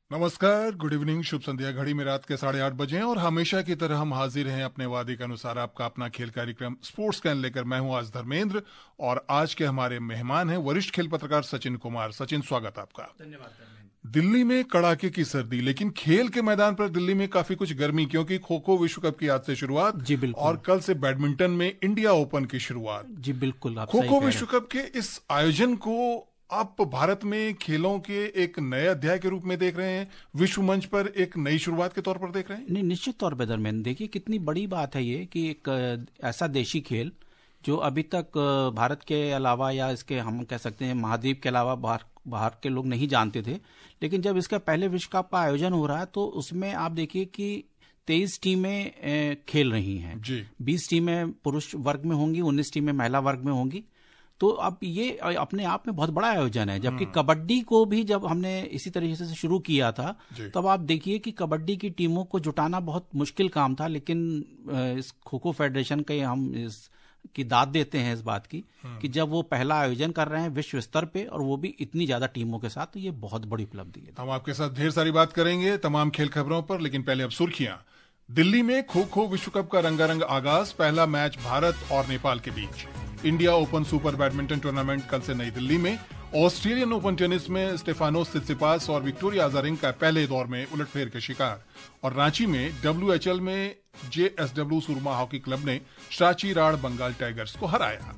नमस्कार, good evening, शुभ संध्या। घड़ी में रात के 8:30 हैं और हमेशा की तरह हम हाजिर हैं अपने वादे के अनुसार आपका अपना खेल कार्यक्रम स्पोर्ट्स कैन लेकर। मैं हूं आज धर्मेंद्र और आज के हमारे मेहमान हैं वरिष्ठ खेल पत्रकार सचिन कुमार। सचिन, स्वागत आपका। धन्यवाद धर्मेंद्र। दिल्ली में कड़ाके की सर्दी, लेकिन खेल के मैदान पर दिल्ली में काफी कुछ गर्मी, क्योंकि खो खो विश्व कप की आज से शुरुआत जी बिल्कुल। और कल से बैडमिंटन में इंडिया ओपन की शुरुआत। जी बिल्कुल, आप खो सही खो कह रहे विश्व कप के इस आयोजन को आप भारत में खेलों के एक नए अध्याय के रूप में देख रहे हैं, विश्व मंच पर एक नई शुरुआत के तौर पर देख रहे हैं? नहीं, निश्चित तौर पे धर्मेंद्र, देखिए कितनी बड़ी बात है ये कि एक ऐसा देशी खेल जो अभी तक भारत के अलावा या इसके हम कह सकते हैं महाद्वीप के अलावा बाहर के लोग नहीं जानते थे, लेकिन जब इसका पहले विश्व कप का आयोजन हो रहा है तो उसमें आप देखिए कि 23 टीमें खेल रही हैं जी। 20 टीमें पुरुष वर्ग में होंगी, 19 टीमें महिला वर्ग में होंगी। तो अब ये अपने आप में बहुत बड़ा आयोजन है। जबकि कबड्डी को भी जब हमने इसी तरीके से शुरू किया था तब आप देखिए कि कबड्डी की टीमों को जुटाना बहुत मुश्किल काम था, लेकिन इस खो खो फेडरेशन के हम इस की दाद देते हैं इस बात की कि जब वो पहला आयोजन कर रहे हैं विश्व स्तर पे और वो भी इतनी ज्यादा टीमों के साथ, तो ये बहुत बड़ी उपलब्धि है। हम आपके साथ ढेर सारी बात करेंगे तमाम खेल खबरों पर, लेकिन पहले अब सुर्खियां। दिल्ली में खो खो विश्व कप का रंगारंग आगाज, पहला मैच भारत और नेपाल के बीच। India Open Super badminton tournament कल से नई दिल्ली में। ऑस्ट्रेलियन ओपन टेनिस में स्टेफानोस सित्सिपास और विक्टोरिया अजारेंका पहले दौर में उलटफेर के शिकार। और रांची में WHL में JSW सुरमा हॉकी क्लब ने शाची राड़ बंगाल टाइगर्स को हराया।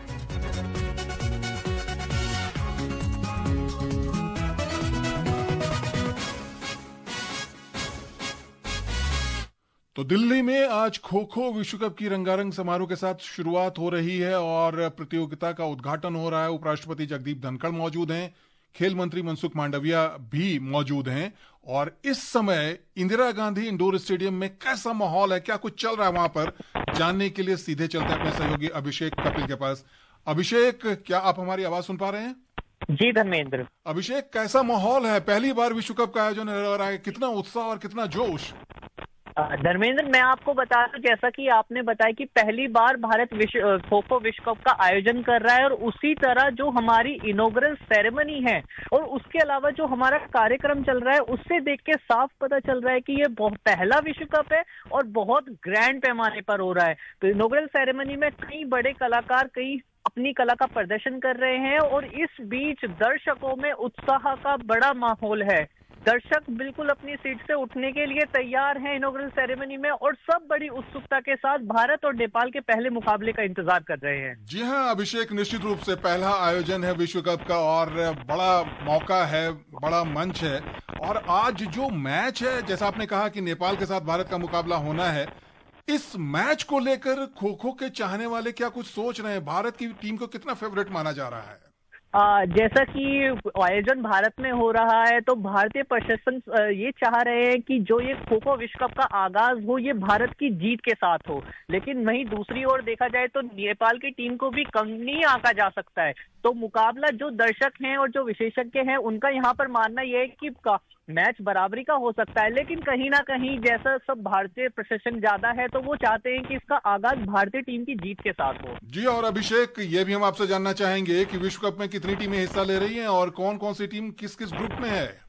तो दिल्ली में आज खो खो विश्व कप की रंगारंग समारोह के साथ शुरुआत हो रही है और प्रतियोगिता का उद्घाटन हो रहा है। उपराष्ट्रपति जगदीप धनखड़ मौजूद हैं, खेल मंत्री मनसुख मांडविया भी मौजूद हैं। और इस समय इंदिरा गांधी इंडोर स्टेडियम में कैसा माहौल है, क्या कुछ चल रहा है वहां पर, जानने के लिए सीधे चलते हैं अपने सहयोगी अभिषेक कपिल के पास। अभिषेक, क्या आप हमारी आवाज सुन पा रहे हैं? जी धर्मेंद्र। अभिषेक, कैसा माहौल है? पहली बार विश्व कप का आयोजन हो रहा है, कितना उत्साह और कितना जोश? धर्मेंद्र, मैं आपको बता दूं, जैसा कि आपने बताया कि पहली बार भारत खो खो विश्व कप का आयोजन कर रहा है और उसी तरह जो हमारी इनॉग्रल सेरेमनी है और उसके अलावा जो हमारा कार्यक्रम चल रहा है, उससे देख के साफ पता चल रहा है कि ये बहुत पहला विश्व कप है और बहुत ग्रैंड पैमाने पर हो रहा है। तो इनॉग्रल सेरेमनी में कई बड़े कलाकार कई अपनी कला का प्रदर्शन कर रहे हैं और इस बीच दर्शकों में उत्साह का बड़ा माहौल है। दर्शक बिल्कुल अपनी सीट से उठने के लिए तैयार हैं इनॉग्रल सेरेमनी में और सब बड़ी उत्सुकता के साथ भारत और नेपाल के पहले मुकाबले का इंतजार कर रहे हैं। जी हाँ अभिषेक, निश्चित रूप से पहला आयोजन है विश्व कप का और बड़ा मौका है, बड़ा मंच है। और आज जो मैच है, जैसा आपने कहा कि नेपाल के साथ भारत का मुकाबला होना है, इस मैच को लेकर खो खो के चाहने वाले क्या कुछ सोच रहे हैं? भारत की टीम को कितना फेवरेट माना जा रहा है? जैसा कि आयोजन भारत में हो रहा है तो भारतीय प्रशासन ये चाह रहे हैं कि जो ये खो खो विश्व कप का आगाज हो ये भारत की जीत के साथ हो, लेकिन वहीं दूसरी ओर देखा जाए तो नेपाल की टीम को भी कम नहीं आंका जा सकता है। तो मुकाबला जो दर्शक हैं और जो विशेषज्ञ हैं उनका यहाँ पर मानना यह है कि मैच बराबरी का हो सकता है, लेकिन कहीं ना कहीं जैसा सब भारतीय प्रशासन ज्यादा है तो वो चाहते हैं कि इसका आगाज भारतीय टीम की जीत के साथ हो। जी, और अभिषेक, ये भी हम आपसे जानना चाहेंगे कि विश्व कप में कितनी टीमें हिस्सा ले रही हैं और कौन कौन सी टीम किस किस ग्रुप में है?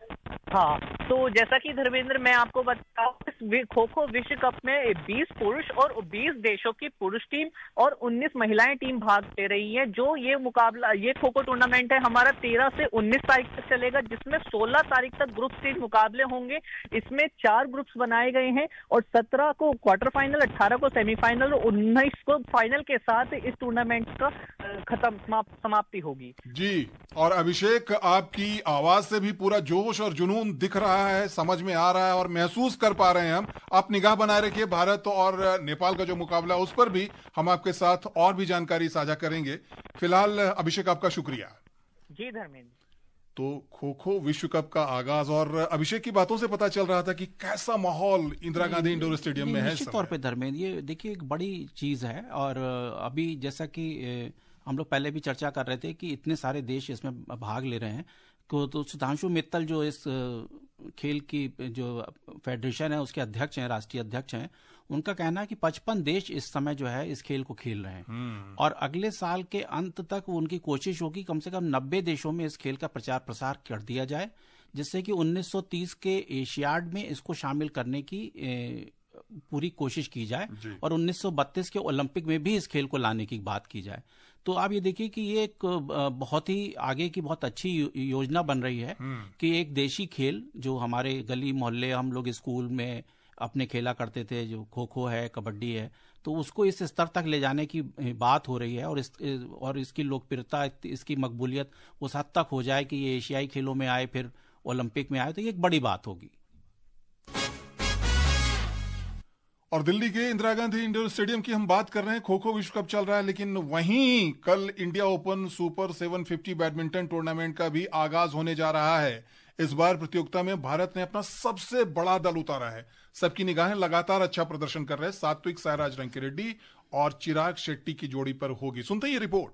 हाँ, तो जैसा कि धर्मेंद्र मैं आपको बताऊं, इस खो खो विश्व कप में 20 पुरुष और 20 देशों की पुरुष टीम और 19 महिलाएं टीम भाग ले रही हैं। जो ये मुकाबला, ये खो खो टूर्नामेंट है हमारा 13 से 19 तारीख तक चलेगा, जिसमें 16 तारीख तक ग्रुप स्टेज मुकाबले होंगे। इसमें 4 ग्रुप्स बनाए गए हैं और 17 को क्वार्टर फाइनल, 18 को सेमीफाइनल और 19 को फाइनल के साथ इस टूर्नामेंट का समाप्ति होगी। जी, और अभिषेक, आपकी आवाज से भी पूरा जोश और जुनून दिख रहा है, समझ में आ रहा है और महसूस कर पा रहे हैं हम। आप निगाह बनाए रखिए भारत और नेपाल का जो मुकाबला उस पर भी हम आपके साथ और भी जानकारी साझा करेंगे। फिलहाल अभिषेक, आपका शुक्रिया। जी धर्मेंद्र। तो खो खो विश्व कप का आगाज, और अभिषेक की बातों से पता चल रहा था कि कैसा माहौल इंदिरा गांधी इंडोर स्टेडियम में है। निश्चित तौर पे धर्मेंद्र, ये देखिए एक बड़ी चीज है और अभी जैसा कि हम लोग पहले भी चर्चा कर रहे थे कि इतने सारे देश इसमें भाग ले रहे हैं। तो सुधांशु मित्तल जो इस खेल की जो फेडरेशन है उसके अध्यक्ष हैं, राष्ट्रीय अध्यक्ष हैं, उनका कहना है कि 55 देश इस समय जो है इस खेल को खेल रहे हैं और अगले साल के अंत तक उनकी कोशिश होगी कम से कम 90 देशों में इस खेल का प्रचार प्रसार कर दिया जाए, जिससे कि 1930 के एशियाड में इसको शामिल करने की पूरी कोशिश की जाए और 1932 के ओलंपिक में भी इस खेल को लाने की बात की जाए। तो आप ये देखिए कि ये एक बहुत ही आगे की बहुत अच्छी योजना बन रही है कि एक देशी खेल जो हमारे गली मोहल्ले हम लोग स्कूल में अपने खेला करते थे, जो खो खो है, कबड्डी है, तो उसको इस स्तर तक ले जाने की बात हो रही है और इसकी लोकप्रियता, इसकी मकबूलियत उस हद तक हो जाए कि ये एशियाई खेलों में आए, फिर ओलंपिक में आए, तो ये एक बड़ी बात होगी। और दिल्ली के इंदिरा गांधी इंडोर स्टेडियम की हम बात कर रहे हैं। खो खो विश्व कप चल रहा है, लेकिन वहीं कल India Open Super 750 badminton tournament का भी आगाज होने जा रहा है। इस बार प्रतियोगिता में भारत ने अपना सबसे बड़ा दल उतारा है। सबकी निगाहें लगातार अच्छा प्रदर्शन कर रहे हैं सात्विक साईराज रंकीरेड्डी और चिराग शेट्टी की जोड़ी पर होगी। सुनते हैं ये रिपोर्ट।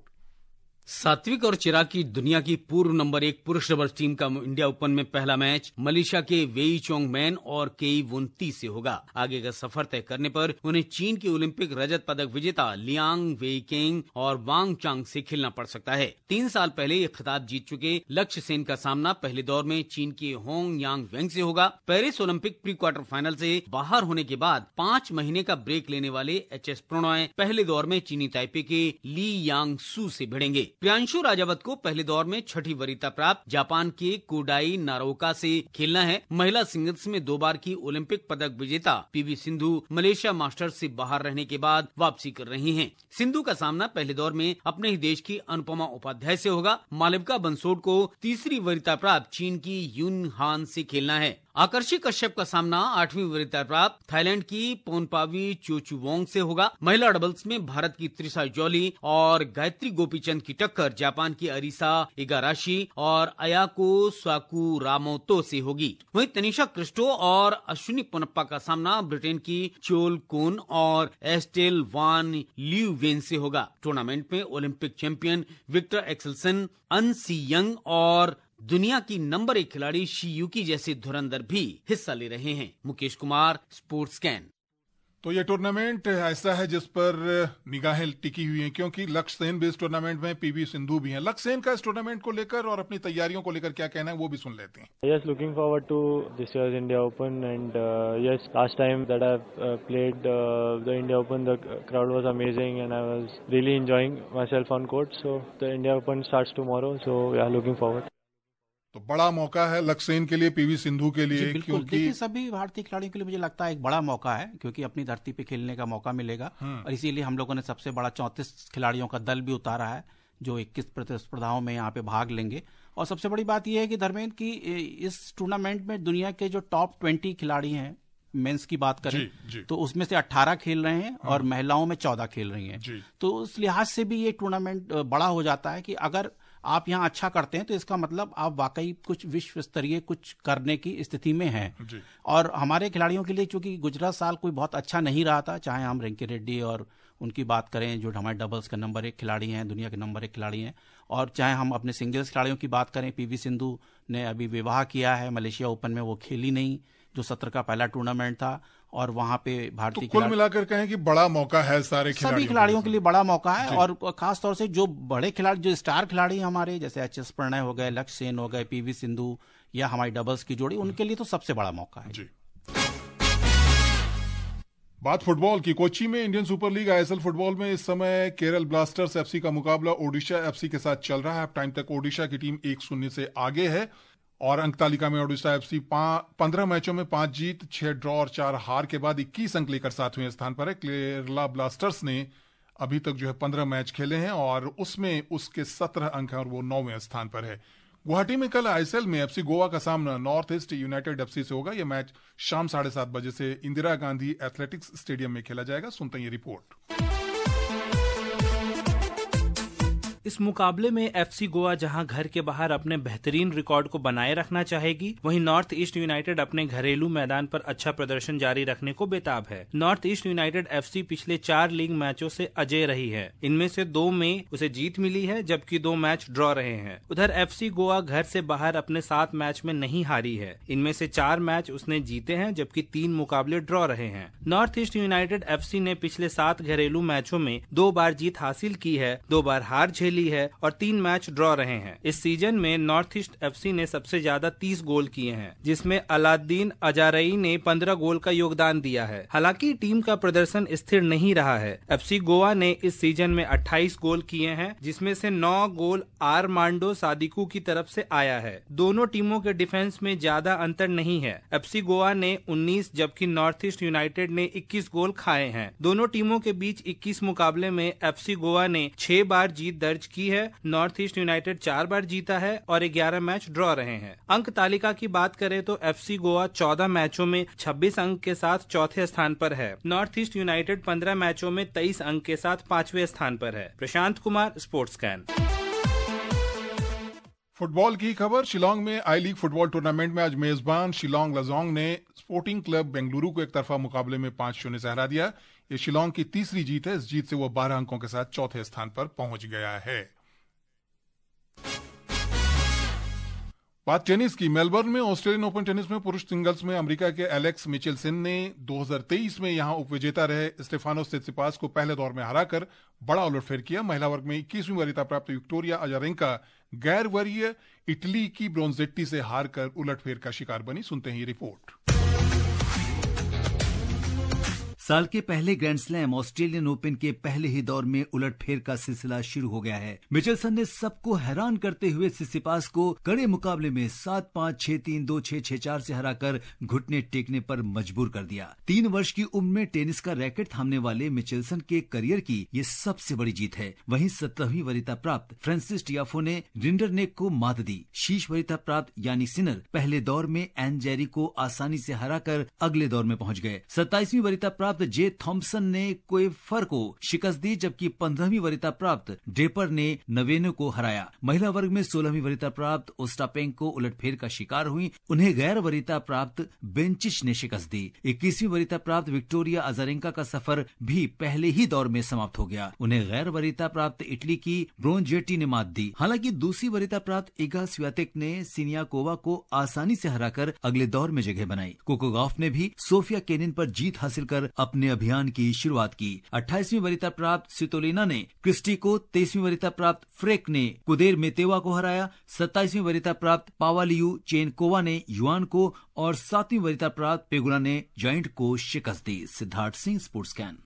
सात्विक और चिराग की दुनिया की पूर्व नंबर 1 पुरुष डबल्स टीम का इंडिया ओपन में पहला मैच मलेशिया के वेई चोंग मैन और केई वुन टी से होगा। आगे का सफर तय करने पर उन्हें चीन के ओलंपिक रजत पदक विजेता लियांग वेइकेंग और वांग चांग से खेलना पड़ सकता है। 3 साल पहले ये खिताब जीत चुके लक्ष्य सेन का सामना पहले दौर में चीन के होंग यांग वेंग से होगा। Paris Olympic pre quarter final से बाहर होने के बाद 5 महीने का ब्रेक लेने वाले एचएस प्रणॉय पहले दौर में चीनी ताइपे के ली यांग सू से भिड़ेंगे। प्रियांशु राजावत को पहले दौर में 6ठी वरीयता प्राप्त जापान के कोडाई नारोका से खेलना है। महिला सिंगल्स में 2 बार की ओलंपिक पदक विजेता पीवी सिंधु मलेशिया मास्टर्स से बाहर रहने के बाद वापसी कर रही हैं। सिंधु का सामना पहले दौर में अपने ही देश की अनुपमा उपाध्याय से होगा। मालविका बंसोड को 3री वरीयता प्राप्त चीन की यून हान से खेलना है। आकर्षी कश्यप का सामना 8वीं वरीयता प्राप्त थाईलैंड की पोनपावी चोचुवोंग से होगा। महिला डबल्स में भारत की त्रिशा जॉली और गायत्री गोपीचंद की टक्कर जापान की अरिसा इगाराशी और अयाको साकुरामोतो से होगी। वहीं तनिषा क्रिस्टो और अश्विनी पोनप्पा का सामना ब्रिटेन की चोल कोन और एस्टेल वान ल्यूवेन से होगा। टूर्नामेंट में Olympic champion Viktor Axelsen, An Se Young और दुनिया की नंबर 1 खिलाड़ी शी युकी जैसे धुरंधर भी हिस्सा ले रहे हैं। Mukesh Kumar, sports can. तो ये टूर्नामेंट ऐसा है जिस पर निगाहें टिकी हुई हैं, क्योंकि लक्ष्य सेन भी इस टूर्नामेंट में, पीवी सिंधु भी हैं। लक्ष्य सेन का इस टूर्नामेंट को लेकर और अपनी तैयारियों को लेकर क्या कहना है, वो भी सुन लेते हैं। Yes, looking forward to this year's India Open, and yes, last time that I've played the India Open, the crowd was amazing and I was really enjoying myself on court. So the India Open starts tomorrow, so yeah, looking forward. तो बड़ा मौका है लक्ष्य सेन के लिए, PV Sindhu के लिए, क्योंकि सभी भारतीय खिलाड़ियों के लिए मुझे लगता है एक बड़ा मौका है, क्योंकि अपनी धरती पे खेलने का मौका मिलेगा। और इसीलिए हम लोगों ने सबसे बड़ा 34 खिलाड़ियों का दल भी उतारा है जो 21 प्रतिस्पर्धाओं में यहाँ पे भाग लेंगे। और सबसे बड़ी बात यह है कि धर्मेंद्र की इस टूर्नामेंट में दुनिया के जो टॉप 20 खिलाड़ी हैं, मेंस की बात करें तो उसमें से 18 खेल रहे हैं और महिलाओं में 14 खेल रही हैं। तो उस लिहाज से भी ये टूर्नामेंट बड़ा हो जाता है कि अगर आप यहाँ अच्छा करते हैं तो इसका मतलब आप वाकई कुछ विश्व स्तरीय कुछ करने की स्थिति में हैं। और हमारे खिलाड़ियों के लिए चूंकि गुजरात साल कोई बहुत अच्छा नहीं रहा था, चाहे हम रंकीरेड्डी और उनकी बात करें जो हमारे डबल्स के नंबर 1 खिलाड़ी हैं, दुनिया के नंबर 1 खिलाड़ी हैं, और चाहे हम अपने सिंगल्स खिलाड़ियों की बात करें, पीवी सिंधु ने अभी विवाह किया है, मलेशिया ओपन में वो खेली नहीं, जो सत्र का पहला टूर्नामेंट था, और वहां पे भारतीय तो कुल मिलाकर कहें कि बड़ा मौका है सभी खिलाड़ियों के लिए बड़ा मौका है। और खास तौर से जो बड़े खिलाड़ी, जो स्टार खिलाड़ी हमारे, जैसे एचएस प्रणय हो गए, लक्ष्य सेन हो गए, पीवी सिंधु या हमारी डबल्स की जोड़ी, उनके लिए तो सबसे बड़ा मौका है। जी। बात फुटबॉल की। कोच्चि में Indian Super League ISL football में इस समय केरल ब्लास्टर्स एफसी का मुकाबला ओडिशा एफसी के साथ चल रहा है। टाइम तक ओडिशा की टीम 1-0 से आगे है और अंक तालिका में ओडिशा एफसी 15 मैचों में 5 जीत, 6 ड्रॉ और 4 हार के बाद 21 अंक लेकर 7वें स्थान पर है। केरला ब्लास्टर्स ने अभी तक जो है 15 मैच खेले हैं और उसमें उसके 17 अंक हैं और वो 9वें स्थान पर है। गुवाहाटी में कल आईएसएल में एफसी गोवा का सामना नॉर्थ ईस्ट यूनाइटेड एफसी से होगा। यह मैच शाम 7:30 बजे से इंदिरा गांधी एथलेटिक्स स्टेडियम में खेला जाएगा। सुनते हैं ये रिपोर्ट। इस मुकाबले में एफसी गोवा जहां घर के बाहर अपने बेहतरीन रिकॉर्ड को बनाए रखना चाहेगी, वहीं नॉर्थ ईस्ट यूनाइटेड अपने घरेलू मैदान पर अच्छा प्रदर्शन जारी रखने को बेताब है। नॉर्थ ईस्ट यूनाइटेड एफसी पिछले 4 लीग मैचों से अजेय रही है। इनमें से 2 में उसे जीत मिली है, जबकि 2 मैच ड्रॉ रहे हैं। उधर एफसी गोवा घर से बाहर अपने 7 मैच में नहीं हारी है। इनमें से 4 मैच उसने जीते हैं, जबकि 3 मुकाबले ड्रॉ रहे हैं। नॉर्थ ईस्ट यूनाइटेड एफसी ने पिछले 7 घरेलू मैचों में 2 बार जीत हासिल की है, 2 बार हार झेली ली है और 3 मैच ड्रॉ रहे हैं। इस सीजन में नॉर्थ ईस्ट एफसी ने सबसे ज्यादा 30 गोल किए हैं, जिसमें अलाउद्दीन अजारई ने 15 गोल का योगदान दिया है। हालांकि टीम का प्रदर्शन स्थिर नहीं रहा है। एफसी गोवा ने इस सीजन में 28 गोल किए हैं, जिसमें से 9 गोल आरमांडो सादिकू की तरफ से आया है। दोनों टीमों के डिफेंस में ज्यादा अंतर नहीं है। एफसी गोवा ने 19 जबकि नॉर्थ ईस्ट यूनाइटेड ने 21 गोल खाए हैं। दोनों टीमों के बीच 21 मुकाबले में एफसी गोवा ने 6 बार जीत दर्ज की है। नॉर्थ ईस्ट यूनाइटेड 4 बार जीता है और 11 मैच ड्रॉ रहे हैं। अंक तालिका की बात करें तो एफसी गोवा 14 मैचों में 26 अंक के साथ चौथे स्थान पर है। नॉर्थ ईस्ट यूनाइटेड 15 मैचों में 23 अंक के साथ 5वें स्थान पर है। Prashant Kumar, sports can. Football की खबर। शिलोंग में आई लीग फुटबॉल टूर्नामेंट में आज मेजबान शिलोंग लजोंग ने स्पोर्टिंग क्लब बेंगलुरु को एक तरफा मुकाबले में 5-0 से हरा दिया। ये शिलोंग की तीसरी जीत है। इस जीत से वो 12 अंकों के साथ चौथे स्थान पर पहुंच गया है। बात टेनिस की। मेलबर्न में ऑस्ट्रेलियन ओपन टेनिस में पुरुष सिंगल्स में अमेरिका के एलेक्स मिचेल्सन ने 2023 में यहां उपविजेता रहे स्टेफानोस सित्सिपास को पहले दौर में हराकर बड़ा उलटफेर किया। महिला वर्ग में 21वीं वरीयता प्राप्त विक्टोरिया अजारेंका गैर वरीय इटली की ब्रोंजेट्टी से हारकर उलटफेर का शिकार बनी। सुनते हैं ये रिपोर्ट। साल के पहले ग्रैंड स्लैम ऑस्ट्रेलियन ओपन के पहले ही दौर में उलटफेर का सिलसिला शुरू हो गया है। मिचेल्सन ने सबको हैरान करते हुए सित्सिपास को कड़े मुकाबले में 7-5, 6-3, 2-6, 6-4 से हराकर घुटने टेकने पर मजबूर कर दिया। 3 वर्ष की उम्र में टेनिस का रैकेट थामने वाले मिचेल्सन के करियर की ये सबसे बड़ी जीत है। वहीं 17वीं वरीयता प्राप्त फ्रांसिस टियाफो ने रिंडरनेक को मात दी। शीर्ष वरीयता प्राप्त यानी सिनर पहले दौर में एन जेरी को आसानी से हराकर अगले दौर में पहुंच गए। 27वीं वरीयता प्राप्त जे थॉम्पसन ने कोएफर को शिकस्त दी, जबकि 15वीं वरीयता प्राप्त ड्रेपर ने नवेनो को हराया। महिला वर्ग में 16वीं वरीयता प्राप्त ओस्टापेंको उलटफेर का शिकार हुई। उन्हें गैर वरीयता प्राप्त बेंचिच ने शिकस्त दी। 21वीं वरीयता प्राप्त विक्टोरिया अजारेंका का सफर भी पहले ही दौर में समाप्त हो गया। उन्हें गैर वरीयता प्राप्त इटली की ब्रोंजेटी ने मात दी। हालांकि दूसरी वरीयता प्राप्त इगा स्वियातेक ने सिनियाकोवा को आसानी से हराकर अगले दौर में जगह बनाई। कोको गॉफ ने भी सोफिया केनिन पर जीत हासिल कर अपने अभियान की शुरुआत की। 28वीं वरीयता प्राप्त सितोलिना ने क्रिस्टी को, 23वीं वरीयता प्राप्त फ्रेक ने कुदेर मेतेवा को हराया। 27वीं वरीयता प्राप्त पावालियू चेनकोवा ने युआन को और 7वीं वरीयता प्राप्त पेगुला ने जाइंट को शिकस्त दी। Siddharth Singh, sports can.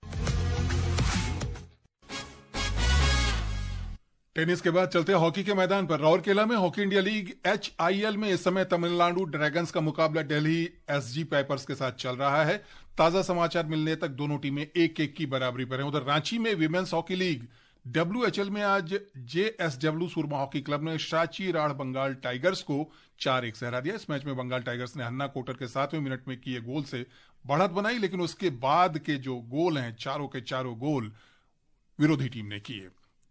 Tennis के बाद चलते हॉकी के मैदान पर। राउरकेला में हॉकी इंडिया लीग HIL में इस समय तमिलनाडु ड्रैगन्स का मुकाबला दिल्ली SG पाइपर्स के साथ चल रहा है। ताजा समाचार मिलने तक दोनों टीमें 1-1 की बराबरी पर हैं। उधर रांची में विमेंस हॉकी लीग WHL में आज JSW सुरमा हॉकी क्लब ने शाची राढ़ बंगाल टाइगर्स को 4-1 से हरा दिया। इस मैच में बंगाल टाइगर्स ने हन्ना कोटर के 7वें मिनट में किए गोल से बढ़त बनाई, लेकिन उसके बाद के जो गोल हैं, चारों के चारों गोल विरोधी टीम ने किए।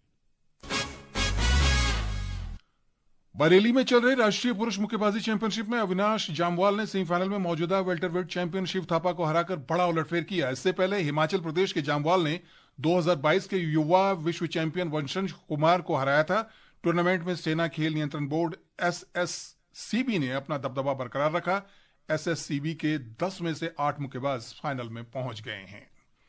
बरेली में चल रही राष्ट्रीय पुरुष मुक्केबाजी चैंपियनशिप में अविनाश जामवाल ने सेमीफाइनल में मौजूदा वेल्टरवेट चैंपियन शिव थापा को हराकर बड़ा उलटफेर किया। इससे पहले हिमाचल प्रदेश के जामवाल ने 2022 के युवा विश्व चैंपियन वंशज कुमार को हराया था। टूर्नामेंट में सेना खेल नियंत्रण बोर्ड SSCB ने अपना दबदबा बरकरार रखा। SSCB के 10 में से 8 मुक्केबाज फाइनल में पहुंच गए हैं।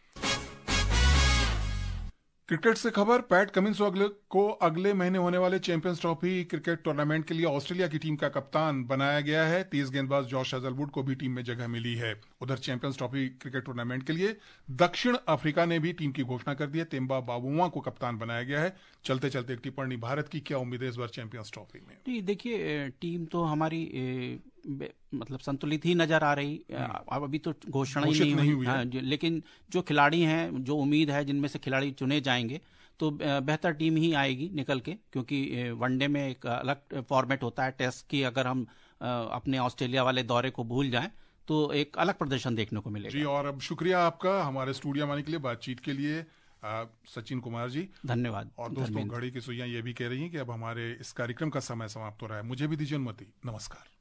क्रिकेट से खबर। पैट कमिंस को अगले महीने होने वाले चैंपियंस ट्रॉफी क्रिकेट टूर्नामेंट के लिए ऑस्ट्रेलिया की टीम का कप्तान बनाया गया है। तेज गेंदबाज जॉश हेजलवुड को भी टीम में जगह मिली है। उधर चैंपियंस ट्रॉफी क्रिकेट टूर्नामेंट के लिए दक्षिण अफ्रीका ने भी टीम की घोषणा कर दी है। तेम्बा बाबुआ को कप्तान बनाया गया है। चलते चलते एक टिप्पणी, भारत की क्या उम्मीद है इस बार चैंपियंस ट्रॉफी में? देखिए, टीम तो हमारी मतलब संतुलित ही नजर आ रही। अब अभी तो घोषणा ही नहीं हुई है। लेकिन जो खिलाड़ी हैं, जो उम्मीद है जिनमें से खिलाड़ी चुने जाएंगे तो बेहतर टीम ही आएगी निकल के, क्योंकि वनडे में एक अलग फॉर्मेट होता है टेस्ट की। अगर हम अपने ऑस्ट्रेलिया वाले दौरे को भूल जाएं तो एक अलग प्रदर्शन देखने को मिलेगा। जी, और अब शुक्रिया आपका हमारे स्टूडियो में आने के लिए, बातचीत के लिए। सचिन कुमार जी, धन्यवाद। और दोस्तों, घड़ी की सुइयां ये भी कह रही हैं कि अब हमारे इस कार्यक्रम का समय समाप्त हो रहा है। मुझे भी दीजिए अनुमति। नमस्कार।